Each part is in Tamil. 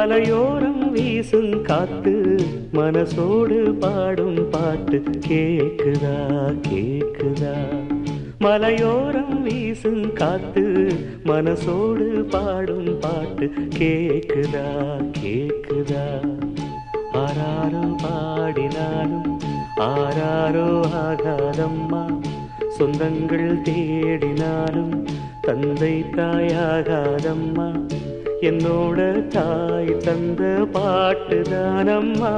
மலையோரம் வீசும் காத்து மனசோடு பாடும் பாட்டு கேக்குதா கேக்குதா. மலையோரம் வீசும் காத்து மனசோடு பாடும் பாட்டு கேக்குதா கேக்குதா. ஆராரோ பாடினாலும் ஆராரோ ஆகாதம்மா, சொந்தங்கள் தேடினாலும் தந்தை தாயாகாதம்மா. என்னோட தாய் தந்த பாட்டுதானம்மா.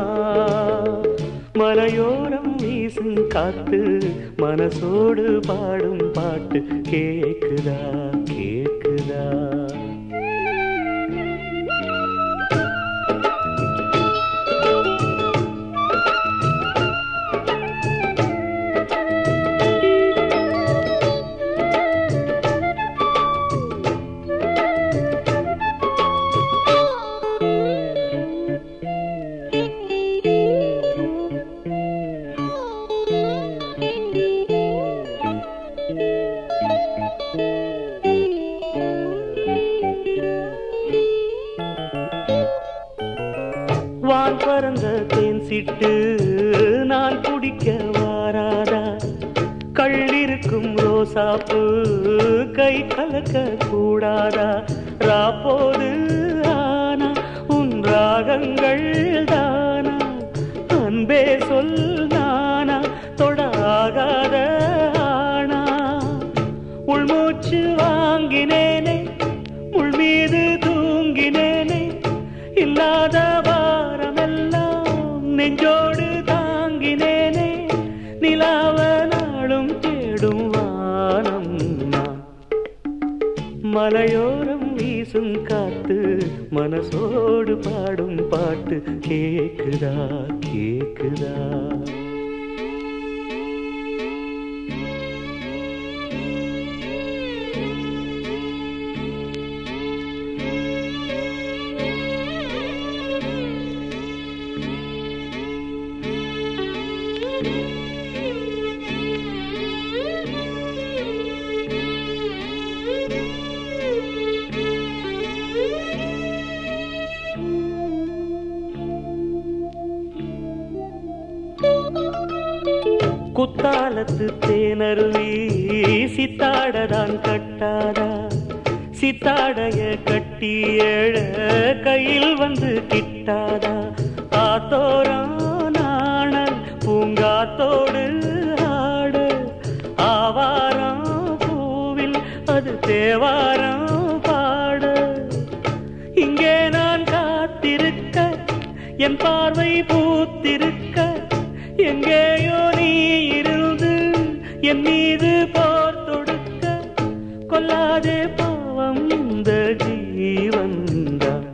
மலையோரம் வீசும் காத்து மனசோடு பாடும் பாட்டு கேக்குதா கேக்குதா. வான் பறந்த தேன் சிட்டு நான் குடிக்க வாராதா. கள்ளிருக்கும் ரோசாப்பு கை கலக்க கூடாதா. ராப்போது ஆனா உன் ராகங்கள் தானா, அன்பே சொல் நானா தொடாகாத ஆனா. உள்மூச்சு வாங்கினேனே உள் மீது தூங்கினேனே, இல்லாத வாரமெல்லாம் நெஞ்சோடு தாங்கினேனே. நிலாவ நாளும் தேடும் வானம் நான். மலையோரம் வீசும் காத்து மனசோடு பாடும் பாட்டு கேக்குதா கேக்குதா. குத்தாலத்து தேனருவி சித்தாடதான் கட்டாதா. சித்தாடைய கட்டி ஏழ கையில் வந்து கிட்டாதா. ஆத்தோரம் நாணல் பூங்காத்தோடு ஆட, ஆவாரம் பூவில் அது தேவாரம் பாட. இங்கே நான் காத்திருக்க என் பார்வை பூத்திருக்க, எங்கேயோ நீ இருந்து என் மீது போர் தொடுக்க. கொல்லாதே பாவம் இந்த ஜீவன்தான்.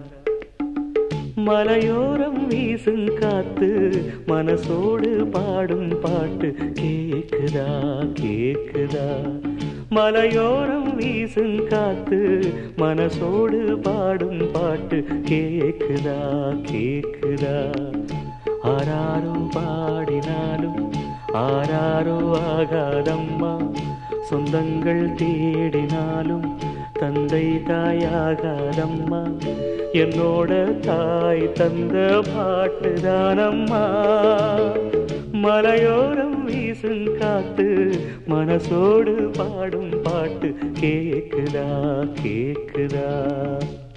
மலையோரம் வீசும் காத்து மனசோடு பாடும் பாட்டு கேக்குதா கேக்குதா. மலையோரம் வீசும் காத்து மனசோடு பாடும் பாட்டு கேக்குதா கேக்குதா. ஆராரோ பாடினாலும் ஆராரோ ஆகாதம்மா, சொந்தங்கள் தேடினாலும் தந்தை தாயாகாதம்மா. என்னோட தாய் தந்த பாட்டுதானம்மா. மலையோரம் வீசும் காத்து மனசோடு பாடும் பாட்டு கேக்குதா கேக்குதா.